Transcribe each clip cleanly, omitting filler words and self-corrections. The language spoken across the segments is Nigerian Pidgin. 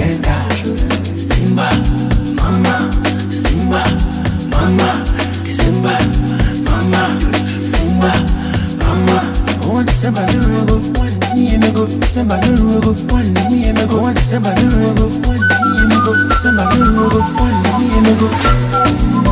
carpenter. Simba, mama, Simba, mama, December, mama, Simba, mama. One December, you go, 1 year ago, December, you go, 1 year ago, 1 December, you go, 1 year ago, December, you go, 1 year ago.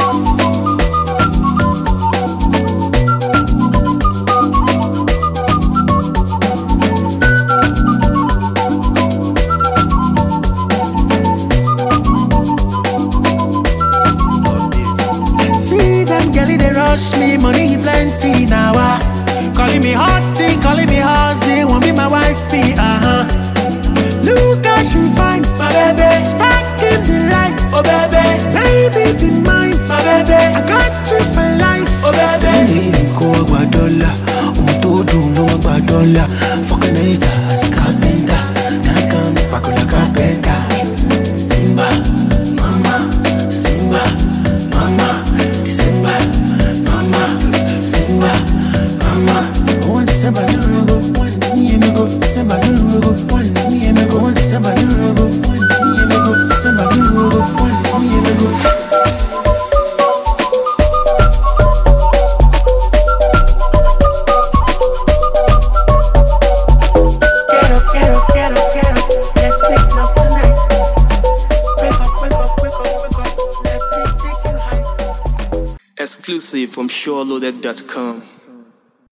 Me money plenty now. Calling me hottie, calling me huzzy, want be my wifey, Look how she fine, my baby. Spark in the light, oh baby. Baby be mine, my baby. I got you for life, oh baby. Go $1, to do no $1. Fucking nice as carpenter. Now come back on the carpenter. Simba, mama, Simba, mama, December. Simba, mama. 1 December, you go, 1 year ago, December, you go, 1 year ago, 1 December, you go, 1 year ago, December, you go, 1 year ago. Let's make love tonight. Wake up, let me take you high. Exclusive from SureLoaded.com.